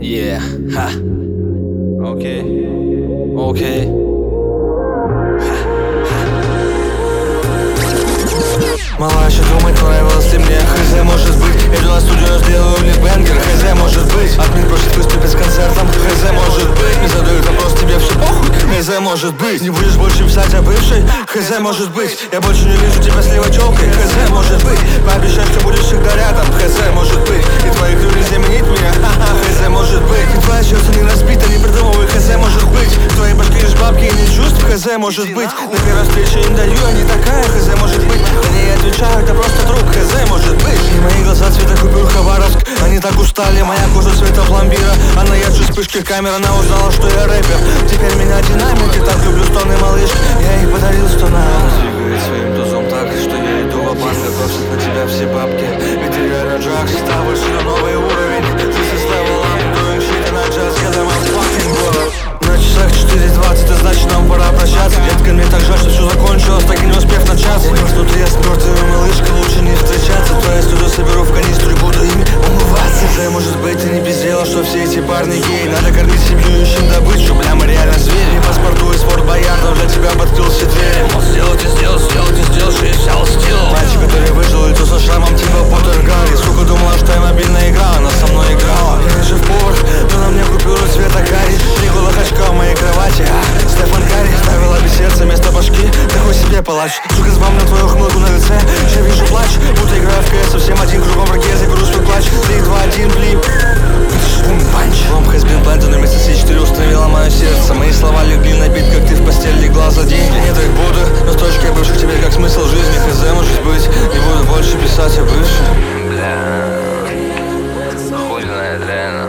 Yeah, ха. Окей, окей. Малая еще думать, нравилось ли мне. Хз, может быть. Я иду на студию, сделаю ли бенгер. Хз, может быть. Админ просит выступить с концертом. Хз, может быть. Не задают вопрос, тебе все похуй. Хз, может быть. Не будешь больше писать о бывшей. Хз, может быть. Я больше не вижу тебя с левой челкой. Хз, может быть. Пообещай, что будешь всегда рядом. Хз, может быть. И твои крылья заменить меня. Ха-ха, хз, может быть. И твоя сердце не разбита, не придумывай. Хз, может быть. В твоей башке лишь бабки и не чувств. Хз, может быть. На первой встрече им даю, а не такая. Хз, может быть. Да не отвечаю, это просто друг. Хз, может быть. И мои глаза цвета купюр Хабаровск. Они так устали, моя кожа цвета пломбира. Она ярче вспышки камер, она узнала, что я рэпер. Теперь меня динамит, и так люблю стоны малышки. Я ей подарил 100 на двигает своим тузом так, что я иду в банк. Готовься на тебя все бабки. Ведь ты реально джаг, стал выше на новый уровень. This is level up, doing shit and I just get them I'm fucking bro. На часах 4:20, это значит нам пора прощаться. Детка, мне так жаль, что все закончилось, так и не успев начаться. Внутри я с мертвыми, малышка, лучше не встречаться. Твоя студию соберу в канистру и буду ими умываться. Да, может быть, ты не без дела, что все эти парни гей. Надо кормить семью, ищем добычу, бля, мы реально звери. По спорту и спорт боярдов, для тебя подкрыл все двери. Сделать и сделал, сделать и сделал, 60 стил. Мальчик, который выжил, лицо со шрамом типа Поттер Гарри. Сука, думала, что я мобильная игра, она со мной играла. Я не шеф-повар, но на мне купюры цвета карри. 3 голых очка в моей кровати. Стефан Карри ставила без сердца вместо башки. Такой себе палач. Сука, сбавлю твою хмылку на лице. Я вижу плач, будто играю в КС. Совсем один кругом враги, я заберу свой клатч. 3, 2, 1, блип. Бум-панч. Лом has been planted на место С4 установила мое сердце. Мои слова легли на бит, как ты в постель легла за деньги. Нет, их буду, но с точки бывших теперь как смысл жизни. Хз, может быть, не буду больше писать о бывших. Бля, хуй знает реально.